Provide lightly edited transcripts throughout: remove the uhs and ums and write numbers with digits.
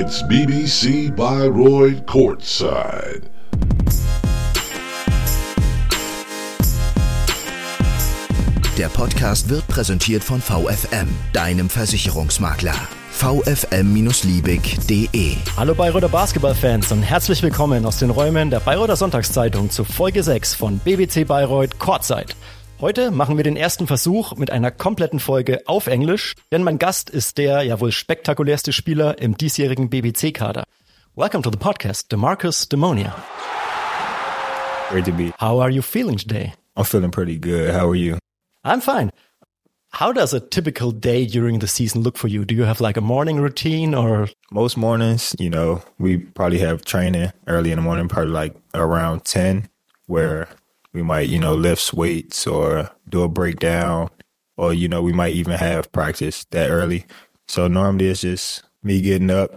It's BBC Bayreuth Courtside. Der Podcast wird präsentiert von VFM, deinem Versicherungsmakler. vfm-liebig.de. Hallo Bayreuther Basketballfans und herzlich willkommen aus den Räumen der Bayreuther Sonntagszeitung zu Folge 6 von BBC Bayreuth Courtside. Heute machen wir den ersten Versuch mit einer kompletten Folge auf Englisch, denn mein Gast ist der ja wohl spektakulärste Spieler im diesjährigen BBC-Kader. Welcome to the podcast, DeMarcus Demonia. Great to be. How are you feeling today? I'm feeling pretty good. How are you? I'm fine. How does a typical day during the season look for you? Do you have like a morning routine or? Most mornings, we probably have training early in the morning, probably like around 10, where we might, lift weights or do a breakdown, or, we might even have practice that early. So normally it's just me getting up,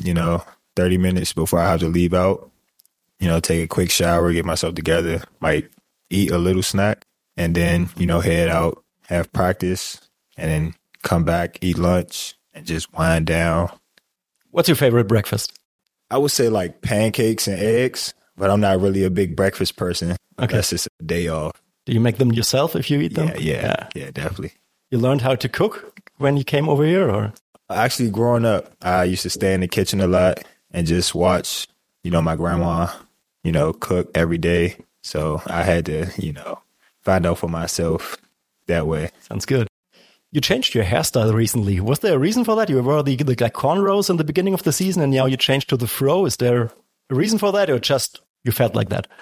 30 minutes before I have to leave out, take a quick shower, get myself together, might eat a little snack, and then, head out, have practice, and then come back, eat lunch, and just wind down. What's your favorite breakfast? I would say like pancakes and eggs, but I'm not really a big breakfast person. Okay. That's just a day off. Do you make them yourself if you eat them? Yeah, definitely. You learned how to cook when you came over here, or? Actually, growing up, I used to stay in the kitchen a lot and just watch, my grandma, cook every day. So I had to, find out for myself that way. Sounds good. You changed your hairstyle recently. Was there a reason for that? You wore the like cornrows in the beginning of the season and now you changed to the fro. Is there a reason for that or just you felt like that?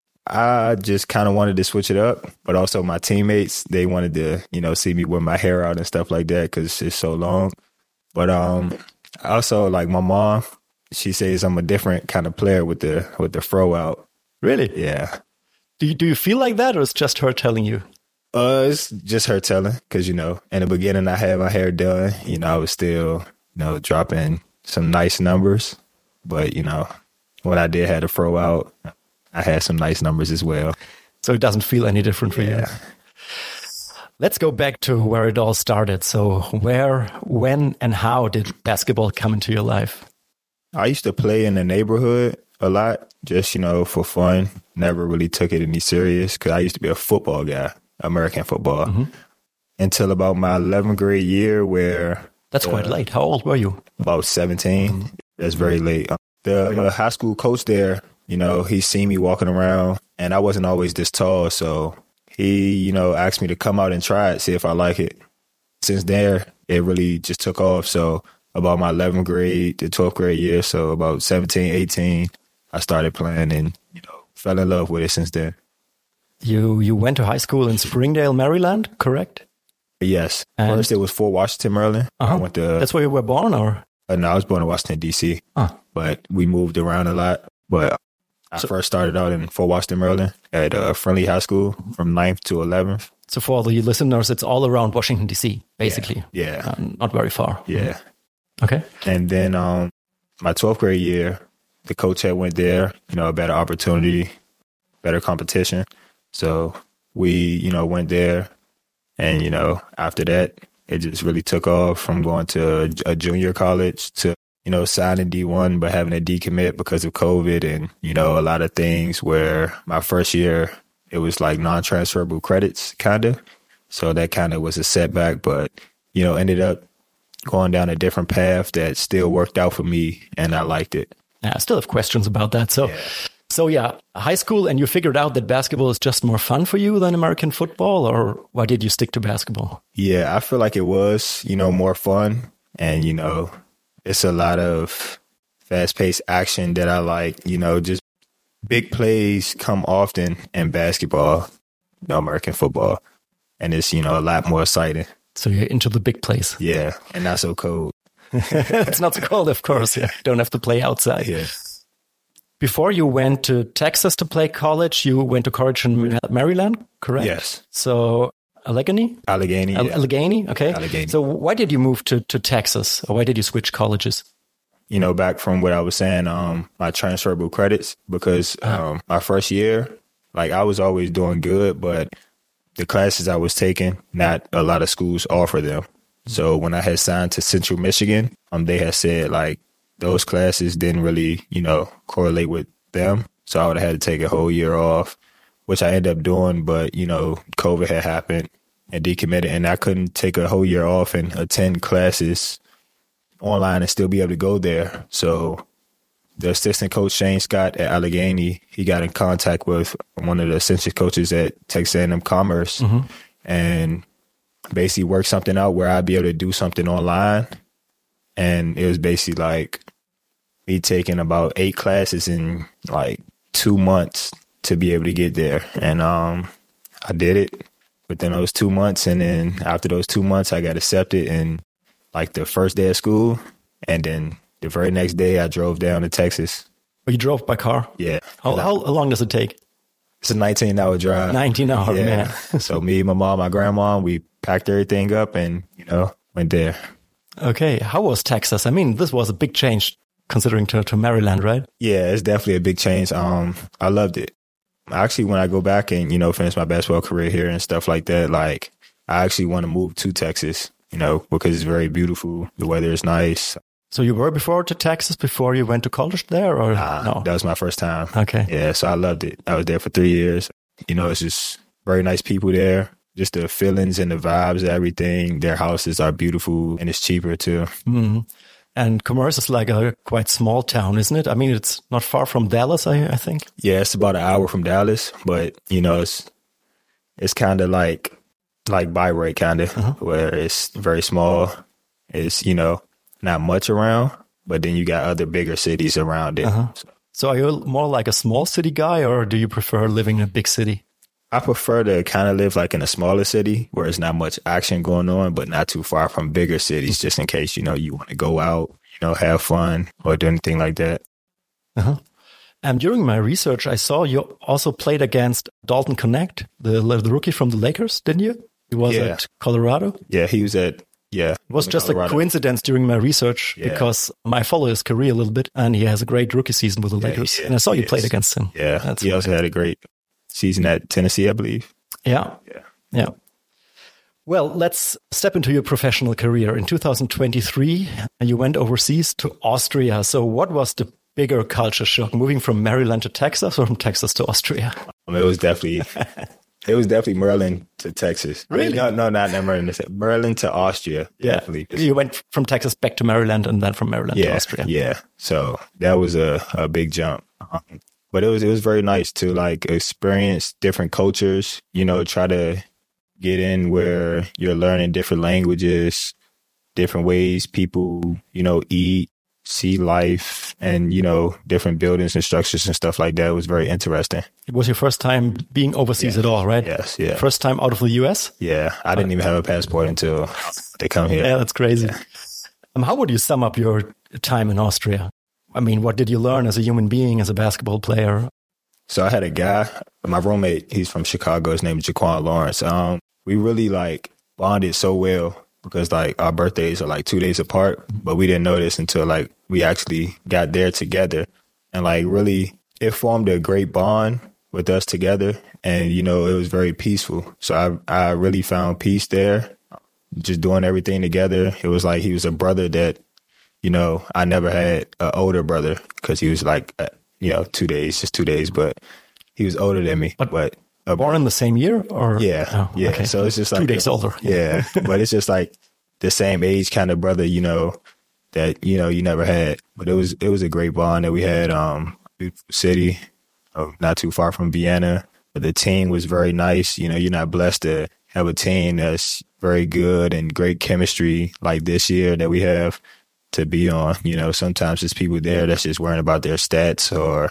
I just kind of wanted to switch it up, but also my teammates, they wanted to, see me with my hair out and stuff like that because it's so long. But also like my mom, she says I'm a different kind of player with the fro out. Really? Yeah. Do you feel like that or it's just her telling you? It's just her telling because, in the beginning I had my hair done, I was still, dropping some nice numbers. But, when I did have the fro out, I had some nice numbers as well. So it doesn't feel any different for you? Let's go back to where it all started. So where, when, and how did basketball come into your life? I used to play in the neighborhood a lot, just, for fun. Never really took it any serious because I used to be a football guy, American football, until about my 11th grade year where... That's quite late. How old were you? About 17. That's very late. The high school coach there, he seen me walking around and I wasn't always this tall. So he, asked me to come out and try it, see if I like it. Since there, it really just took off. So about my 11th grade to 12th grade year, so about 17, 18, I started playing and, fell in love with it since then. You went to high school in Springdale, Maryland, correct? Yes. First, it was Fort Washington, Maryland. I went to... That's where you were born, or? No, I was born in Washington, D.C., but we moved around a lot. But I first started out in Fort Washington, Maryland at Friendly High School from 9th to 11th. So for the listeners, it's all around Washington, D.C., basically. Yeah. Not very far. Yeah. Okay. And then my 12th grade year, the coach had went there, a better opportunity, better competition. So we, went there. And, after that, it just really took off from going to a junior college to, signing D1, but having a decommit because of COVID and, a lot of things where my first year, it was like non-transferable credits, kind of. So that kind of was a setback, but, ended up going down a different path that still worked out for me and I liked it. Yeah, I still have questions about that. So high school, and you figured out that basketball is just more fun for you than American football, or why did you stick to basketball? Yeah, I feel like it was, more fun. And, it's a lot of fast-paced action that I like, just big plays come often in basketball, American football. And it's, a lot more exciting. So you're into the big plays. Yeah, and not so cold. It's not so cold, of course. Yeah, don't have to play outside. Yeah. Before you went to Texas to play college, you went to college in Maryland, correct? Yes. So Allegheny? Allegheny, yeah. Allegheny, okay. Allegheny. So why did you move to Texas? Or why did you switch colleges? Back from what I was saying, my transferable credits, because my first year, like I was always doing good, but the classes I was taking, not a lot of schools offer them. So when I had signed to Central Michigan, they had said like, those classes didn't really, correlate with them. So I would have had to take a whole year off, which I ended up doing. But, COVID had happened and decommitted, and I couldn't take a whole year off and attend classes online and still be able to go there. So the assistant coach, Shane Scott at Allegheny, he got in contact with one of the assistant coaches at Texas A&M Commerce and basically worked something out where I'd be able to do something online. And it was basically like me taking about 8 classes in like 2 months to be able to get there. And I did it within those 2 months. And then after those 2 months, I got accepted in like the first day of school. And then the very next day, I drove down to Texas. Oh, you drove by car? Yeah. How long does it take? It's a 19-hour drive. 19 hours, yeah. Man. So me, my mom, my grandma, we packed everything up and, went there. Okay. How was Texas? I mean, this was a big change considering to Maryland, right? Yeah, it's definitely a big change. I loved it. Actually, when I go back and, finish my basketball career here and stuff like that, like, I actually want to move to Texas, because it's very beautiful. The weather is nice. So you were before to Texas before you went to college there, or no? That was my first time. Okay. Yeah, so I loved it. I was there for 3 years. It's just very nice people there. Just the feelings and the vibes, everything. Their houses are beautiful and it's cheaper too. Mm-hmm. And Commerce is like a quite small town, isn't it? I mean, it's not far from Dallas, I think. Yeah, it's about an hour from Dallas, but it's kind of like Bayreuth, kind of, where it's very small. It's not much around, but then you got other bigger cities around it. So are you more like a small city guy, or do you prefer living in a big city? I prefer to kind of live like in a smaller city where there's not much action going on, but not too far from bigger cities, just in case, you want to go out, have fun or do anything like that. And during my research, I saw you also played against Dalton Connect, the rookie from the Lakers, didn't you? He was at Colorado. Yeah, he was at, It was just Colorado. A coincidence during my research because I follow his career a little bit and he has a great rookie season with the Lakers. And I saw you played against him. Yeah, he also had a great season at Tennessee, I believe. Yeah. Well, let's step into your professional career. In 2023, you went overseas to Austria. So what was the bigger culture shock, moving from Maryland to Texas or from Texas to Austria? It was definitely Maryland to Texas. Really? No, not Maryland. Maryland to Austria. Yeah. Definitely. You went from Texas back to Maryland and then from Maryland to Austria. Yeah. So that was a big jump. But it was very nice to like experience different cultures, try to get in where you're learning different languages, different ways people, eat, see life, and, different buildings and structures and stuff like that. It was very interesting. It was your first time being overseas at all, right? Yes, yeah. First time out of the US? Yeah, I didn't even have a passport until they come here. Yeah, that's crazy. Yeah. How would you sum up your time in Austria? I mean, what did you learn as a human being, as a basketball player? So I had a guy, my roommate, he's from Chicago. His name is Jaquan Lawrence. We really bonded so well because our birthdays are 2 days apart, but we didn't know this until we actually got there together. And really, it formed a great bond with us together. And, it was very peaceful. So I really found peace there, just doing everything together. It was he was a brother that, I never had an older brother because he was 2 days, just 2 days, but he was older than me. But born in the same year, or yeah. Okay. So it's just 2 days older. Yeah, but it's just the same age kind of brother, that you never had. But it was a great bond that we had. Beautiful city, not too far from Vienna. But the team was very nice. You're not blessed to have a team that's very good and great chemistry like this year that we have to be on. Sometimes there's people there that's just worrying about their stats or,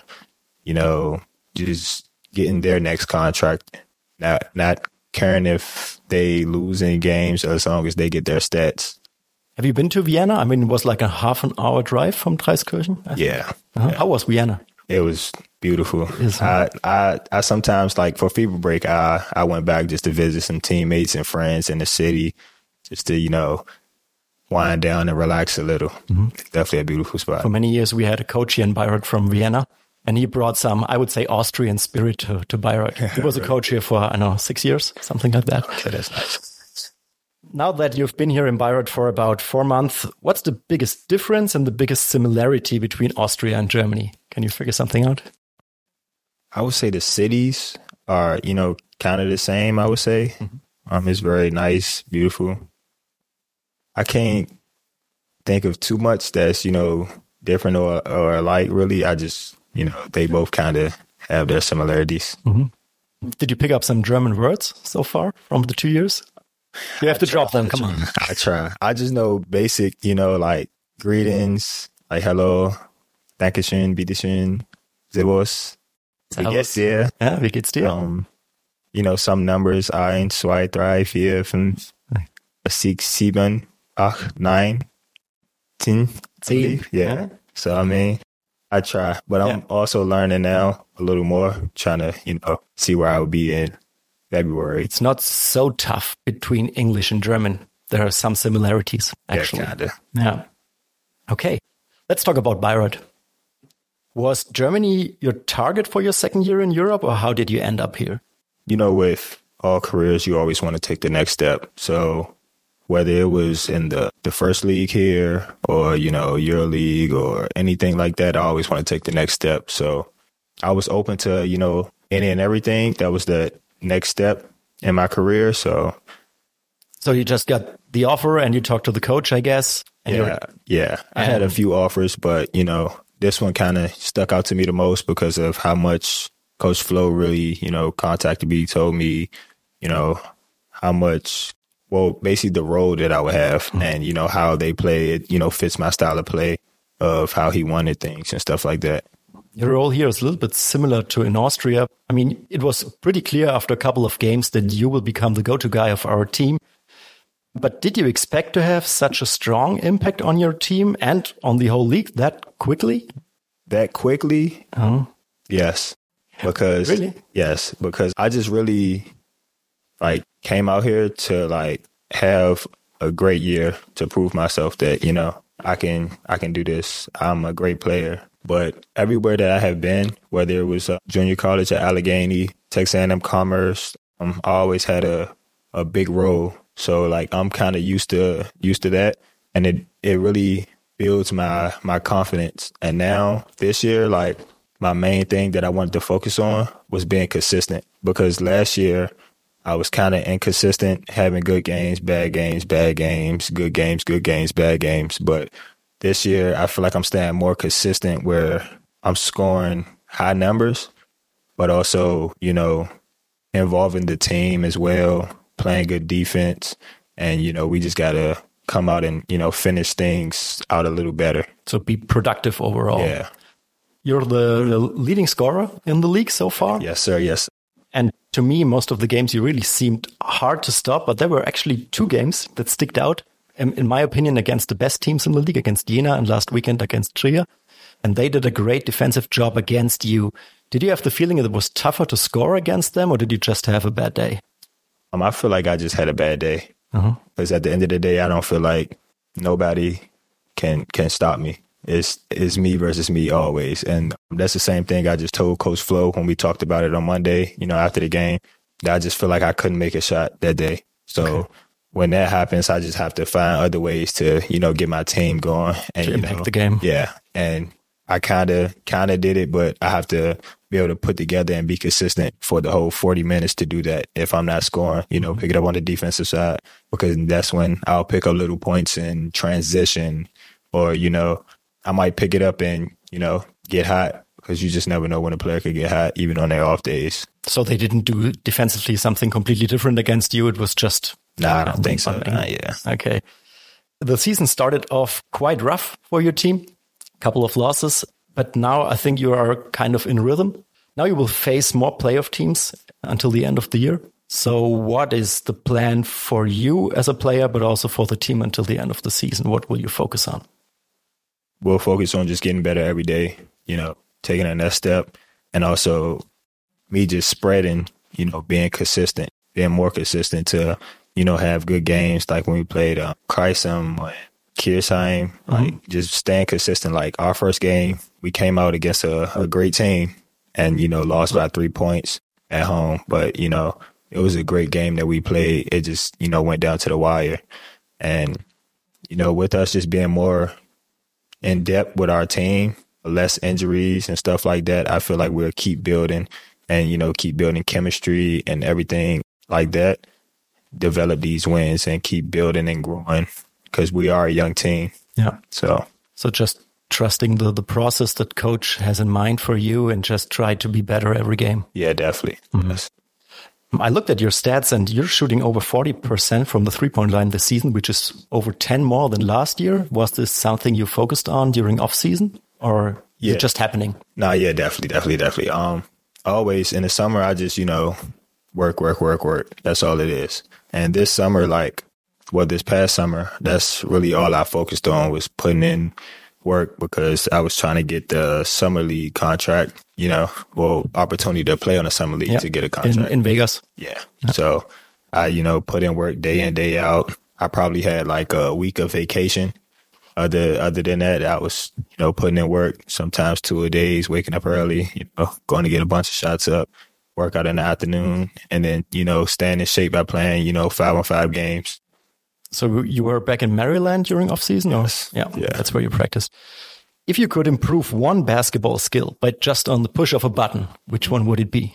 just getting their next contract, not caring if they lose any games as long as they get their stats. Have you been to Vienna? I mean, it was like a half an hour drive from Dreiskirchen. Yeah. How was Vienna? It was beautiful. I sometimes for FIBA break, I went back just to visit some teammates and friends in the city just to, wind down and relax a little. It's definitely a beautiful spot. For many years, we had a coach here in Bayreuth from Vienna, and he brought some, I would say, Austrian spirit to Bayreuth. He was a coach here for, 6 years, something like that. Okay, that's nice. Now that you've been here in Bayreuth for about 4 months, what's the biggest difference and the biggest similarity between Austria and Germany? Can you figure something out? I would say the cities are, kind of the same, I would say. It's very nice, beautiful. I can't think of too much that's, different or alike, really. I just, they both kind of have their similarities. Did you pick up some German words so far from the 2 years? You have to drop them. Come on. I try. I just know basic, like greetings, like hello, Dankeschön, bitteschön, servus, wie geht's dir? Ja, wie geht's dir? Some numbers, 1, 2, 3, 4, 5, 6, 7, 8, 9, 10. 10. Yeah. So, I try. But I'm also learning now a little more, trying to, see where I will be in February. It's not so tough between English and German. There are some similarities, actually. Yeah, kinda. Yeah. Okay. Let's talk about Bayreuth. Was Germany your target for your second year in Europe, or how did you end up here? With all careers, you always want to take the next step. So whether it was in the first league here or, EuroLeague or anything like that, I always want to take the next step. So I was open to, any and everything. That was the next step in my career. So you just got the offer and you talked to the coach, I guess. And yeah. I had a few offers, but, this one kind of stuck out to me the most because of how much Coach Flo really, contacted me, told me, how much, basically the role that I would have and, how they play it, fits my style of play of how he wanted things and stuff like that. Your role here is a little bit similar to in Austria. I mean, it was pretty clear after a couple of games that you will become the go-to guy of our team. But did you expect to have such a strong impact on your team and on the whole league that quickly? That quickly? Yes. Because I just really came out here to have a great year to prove myself that, I can do this. I'm a great player. But everywhere that I have been, whether it was junior college at Allegheny, Texas A&M Commerce, I always had a big role. So I'm kind of used to that, and it really builds my confidence. And now this year, my main thing that I wanted to focus on was being consistent, because last year I was kind of inconsistent, having good games, bad games, good games, bad games. But this year I feel like I'm staying more consistent, where I'm scoring high numbers, but also, involving the team as well, playing good defense. And, we just got to come out and, finish things out a little better. So be productive overall. Yeah. You're the leading scorer in the league so far? Yes, sir. Yes. And to me, most of the games you really seemed hard to stop, but there were actually 2 games that sticked out, in my opinion, against the best teams in the league, against Jena and last weekend against Trier. And they did a great defensive job against you. Did you have the feeling it was tougher to score against them, or did you just have a bad day? I feel like I just had a bad day. Because at the end of the day, I don't feel like nobody can stop me. It's me versus me always. And that's the same thing I just told Coach Flo when we talked about it on Monday, after the game. I just feel like I couldn't make a shot that day. So when that happens, I just have to find other ways to, get my team going. And to impact the game. Yeah. And I kind of did it, but I have to be able to put together and be consistent for the whole 40 minutes to do that. If I'm not scoring, pick it up on the defensive side, because that's when I'll pick up little points in transition, or, I might pick it up and, get hot, because you just never know when a player could get hot, even on their off days. So they didn't do defensively something completely different against you. It was just... Nah, I don't think so. Yeah. Okay. The season started off quite rough for your team. Couple of losses, but now I think you are kind of in rhythm. Now you will face more playoff teams until the end of the year. So what is the plan for you as a player, but also for the team until the end of the season? What will you focus on? We'll focus on just getting better every day, taking that next step, and also me just spreading, being consistent, being more consistent to, have good games, like when we played Kreisheim, Kiersheim, just staying consistent. Like our first game, we came out against a great team and, lost by 3 points at home. But, it was a great game that we played. It just, went down to the wire. And, with us just being more in depth with our team, less injuries and stuff like that, I feel like we'll keep building and, keep building chemistry and everything like that, develop these wins and keep building and growing because we are a young team. Yeah. So just trusting the process that coach has in mind for you and just try to be better every game. Yeah, definitely. Mm-hmm. Yes. I looked at your stats and you're shooting over 40% from the 3-point line this season, which is over 10 more than last year. Was this something you focused on during off season or is it just happening? No, yeah, definitely. Always in the summer, I just, work. That's all it is. And this summer, this past summer, that's really all I focused on was putting in work because I was trying to get the summer league contract, opportunity to play on the summer league to get a contract. In Vegas. Yeah. So I, put in work day in, day out. I probably had a week of vacation. Other than that, I was, putting in work, sometimes 2 days, waking up early, going to get a bunch of shots up, work out in the afternoon, and then, staying in shape by playing, 5-on-5 games. So you were back in Maryland during off season? Yes. Yeah, that's where you practiced. If you could improve one basketball skill by just on the push of a button, which one would it be?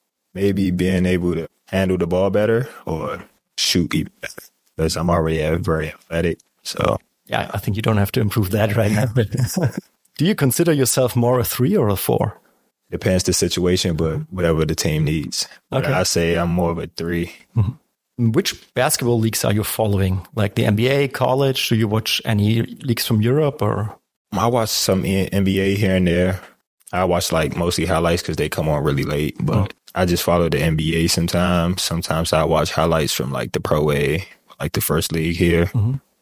Maybe being able to handle the ball better or shoot even better because I'm already very athletic. So yeah, I think you don't have to improve that right now. But do you consider yourself more a 3 or a 4? Depends the situation, but whatever the team needs. But I say I'm more of a 3. Mm-hmm. Which basketball leagues are you following? Like the NBA, college? Do you watch any leagues from Europe or? I watch some NBA here and there. I watch mostly highlights because they come on really late, but I just follow the NBA sometimes. Sometimes I watch highlights from the Pro A, the first league here,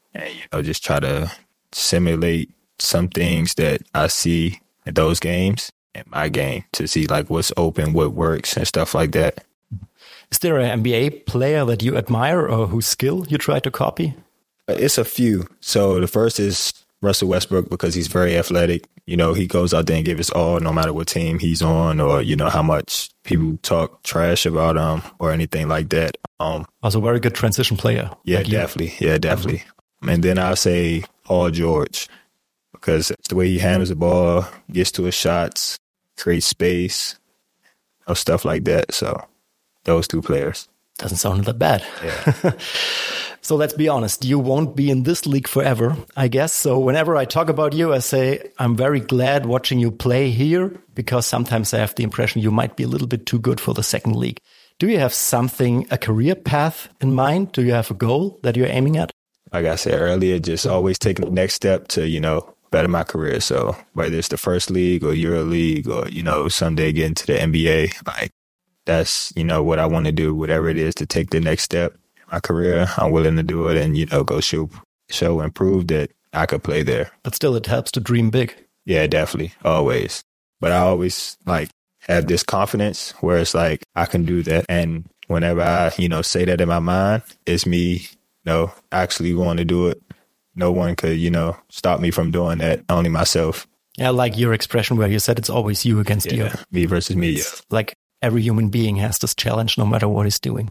and just try to simulate some things that I see at those games in my game to see what's open, what works, and stuff like that. Is there an NBA player that you admire or whose skill you try to copy? It's a few. So the first is Russell Westbrook because he's very athletic. He goes out there and gives his all no matter what team he's on or, how much people talk trash about him or anything like that. Also a very good transition player. Yeah, definitely. Yeah, definitely. And then I'll say Paul George because it's the way he handles the ball, gets to his shots, creates space, stuff like that. So those 2 players. Doesn't sound that bad. Yeah. So let's be honest, you won't be in this league forever, I guess. So whenever I talk about you, I say I'm very glad watching you play here because sometimes I have the impression you might be a little bit too good for the second league. Do you have a career path in mind? Do you have a goal that you're aiming at? Like I said earlier, just always taking the next step to, better my career. So whether it's the first league or Euro League or, someday get into the NBA, that's, what I want to do, whatever it is to take the next step in my career. I'm willing to do it and, go show and prove that I could play there. But still, it helps to dream big. Yeah, definitely. Always. But I always have this confidence where it's I can do that. And whenever I, say that in my mind, it's me, actually want to do it. No one could, stop me from doing that. Only myself. Yeah, like your expression where you said it's always you against you. Me versus me. Yeah. Every human being has this challenge no matter what he's doing.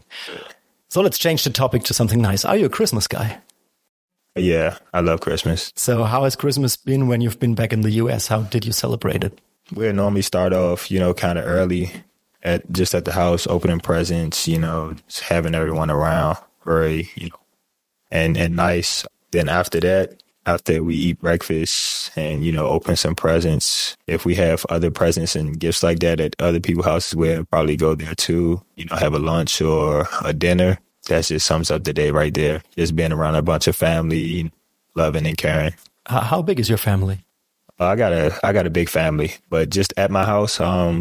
So let's change the topic to something nice. Are you a Christmas guy? Yeah, I love Christmas. So how has Christmas been when you've been back in the US? How did you celebrate it? We normally start off, kind of early at the house, opening presents, just having everyone around, very, and nice. Then after that, after we eat breakfast and, open some presents, if we have other presents and gifts like that at other people's houses, we'll probably go there too, have a lunch or a dinner. That just sums up the day right there. Just being around a bunch of family, loving and caring. How big is your family? I got a big family, but just at my house,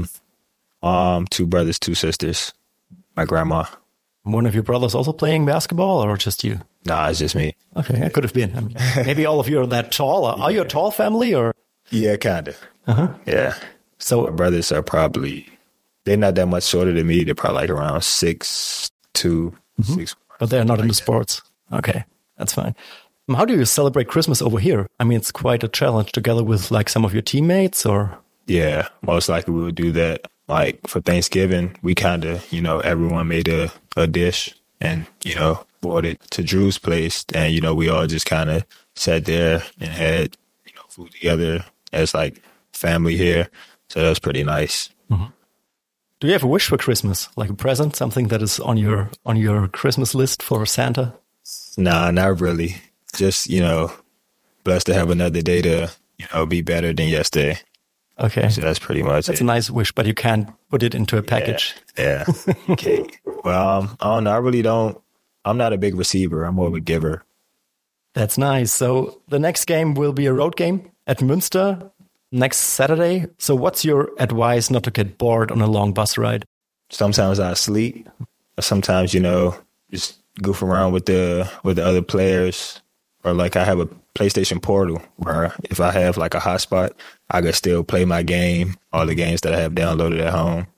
2 brothers, 2 sisters, my grandma. One of your brothers also playing basketball or just you? Nah, it's just me. Okay, it could have been. Maybe all of you are that tall. Are you a tall family or? Yeah, kind of. Uh-huh. Yeah. So my brothers are they're not that much shorter than me. They're probably around 6'2", 6'1". But they're not into sports. Okay, that's fine. How do you celebrate Christmas over here? It's quite a challenge together with some of your teammates or? Yeah, most likely we would do that. Like for Thanksgiving, we kind of, everyone made a dish and, brought it to Drew's place. And, we all just kind of sat there and had, food together as like family here. So that was pretty nice. Mm-hmm. Do you have a wish for Christmas, like a present, something that is on your Christmas list for Santa? Nah, not really. Just, blessed to have another day to, be better than yesterday. Okay. So that's pretty much That's it. a nice wish, but you can't put it into a package. Yeah. Okay. Well, I don't know. I really don't. I'm not a big receiver. I'm more of a giver. That's nice. So the next game will be a road game at Münster next Saturday. So what's your advice not to get bored on a long bus ride? Sometimes I sleep. Sometimes, just goof around with the other players. Or like I have a PlayStation Portal where if I have like a hotspot, I can still play my game, all the games that I have downloaded at home.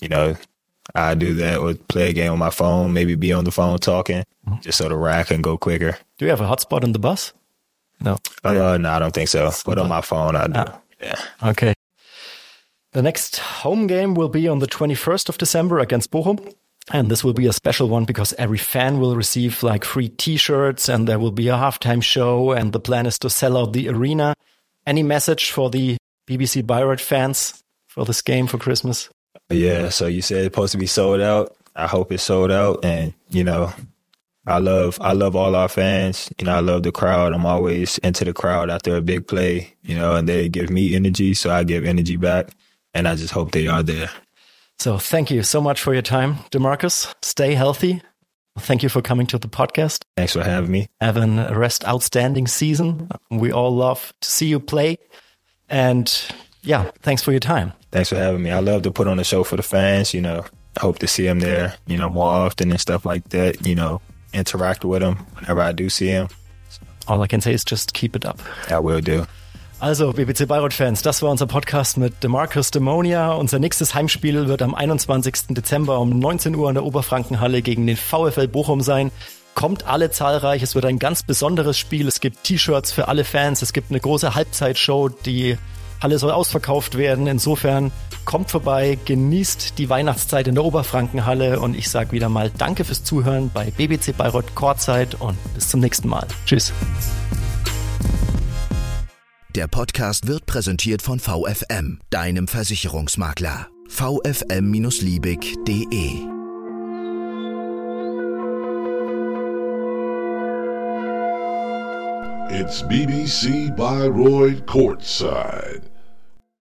I do that or play a game on my phone, maybe be on the phone talking, just so the ride can go quicker. Do you have a hotspot in the bus? No. No, I don't think so. But on my phone, I do. Yeah. Okay. The next home game will be on the 21st of December against Bochum. And this will be a special one because every fan will receive like free T-shirts and there will be a halftime show and the plan is to sell out the arena. Any message for the BBC Bayreuth fans for this game for Christmas? Yeah, so you said it's supposed to be sold out. I hope it's sold out. And, I love all our fans. I love the crowd. I'm always into the crowd after a big play, and they give me energy. So I give energy back. And I just hope they are there. So thank you so much for your time, DeMarcus. Stay healthy. Thank you for coming to the podcast. Thanks for having me. Have a outstanding season. We all love to see you play. And yeah, thanks for your time. Thanks for having me. I love to put on a show for the fans. I hope to see them there, more often and stuff like that, interact with them whenever I do see them. All I can say is just keep it up. I will do. Also, BBC Bayreuth-Fans, das war unser Podcast mit DeMarcus Demonia. Unser nächstes Heimspiel wird am 21. Dezember um 19 Uhr in der Oberfrankenhalle gegen den VfL Bochum sein. Kommt alle zahlreich, es wird ein ganz besonderes Spiel. Es gibt T-Shirts für alle Fans, es gibt eine große Halbzeitshow, die Halle soll ausverkauft werden. Insofern kommt vorbei, genießt die Weihnachtszeit in der Oberfrankenhalle und ich sage wieder mal Danke fürs Zuhören bei BBC Bayreuth Courtside und bis zum nächsten Mal. Tschüss. Der Podcast wird präsentiert von VFM, deinem Versicherungsmakler. vfm-liebig.de It's BBC Bayreuth Courtside.